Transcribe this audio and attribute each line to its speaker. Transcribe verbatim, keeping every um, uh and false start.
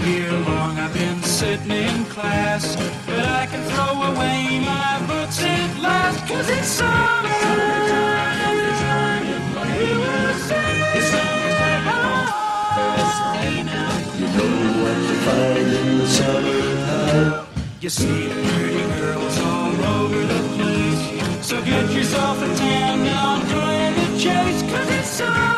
Speaker 1: year long I've been sitting in class, but I can throw away my books at last, 'cause it's summertime, in the U S A. It's summertime, it's rain now.
Speaker 2: You know what you find in the summertime.
Speaker 1: You see the pretty girls all over the place, so get yourself a tan now, join the chase, 'cause it's summer.